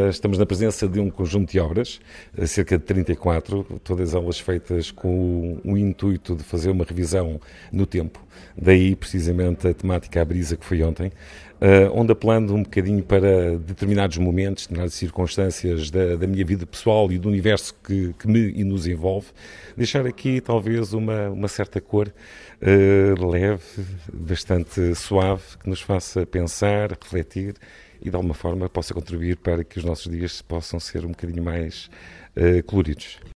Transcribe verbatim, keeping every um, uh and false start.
estamos na presença de um conjunto de obras, cerca de trinta e quatro, todas elas feitas com o intuito de fazer uma revisão no tempo. Daí, precisamente, a temática à brisa que foi ontem, onde apelando um bocadinho para determinados momentos, determinadas circunstâncias da, da minha vida pessoal e do universo que, que me e nos envolve, deixar aqui talvez uma, uma certa cor uh, leve, bastante suave, que nos faça pensar, refletir e de alguma forma possa contribuir para que os nossos dias possam ser um bocadinho mais uh, coloridos.